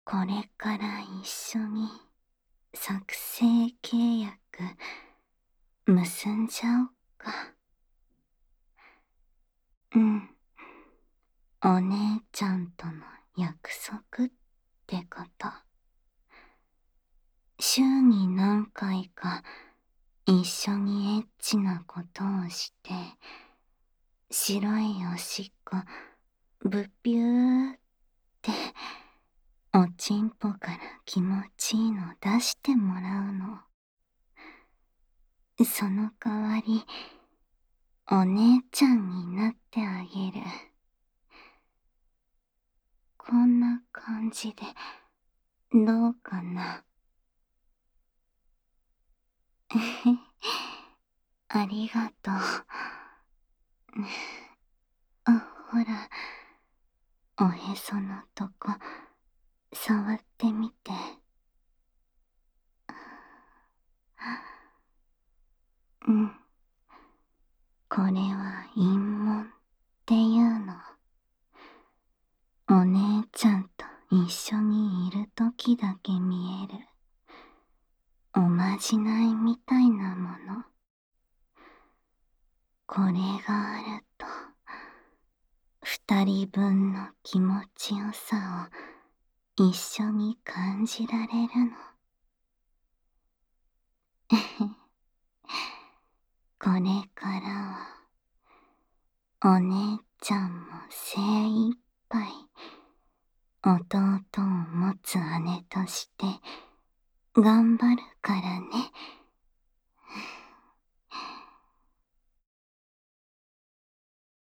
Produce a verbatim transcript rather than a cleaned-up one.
これから一緒に作成契約結んじゃおっか。うん。お姉ちゃんとの約束ってこと。週に何回か一緒にエッチなことをして、白いおしっこブッビューっておちんぽから気持ちいいの出してもらうの。その代わりお姉ちゃんになってあげる。こんな感じでどうかな。ありがとう。あ、ほら、おへそのとこ触ってみて。うん。これは陰紋っていうの。お姉ちゃんと一緒にいるときだけ見えるおまじないみたいなもの。これがあると二人分の気持ちよさを一緒に感じられるの。これからはお姉ちゃんも精一杯弟を持つ姉として頑張るからね。